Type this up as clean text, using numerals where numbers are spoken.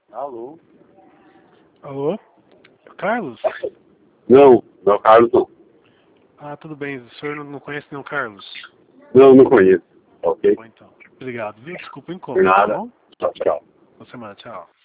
Alô? Alô? Carlos? Não, não, Carlos não. Ah, tudo bem. O senhor não conhece nenhum Carlos? Não, não conheço. Ok? Bom, então. Obrigado, viu? Desculpa o Por incômodo, tá nada. bom? Tchau, tchau. Boa semana, tchau.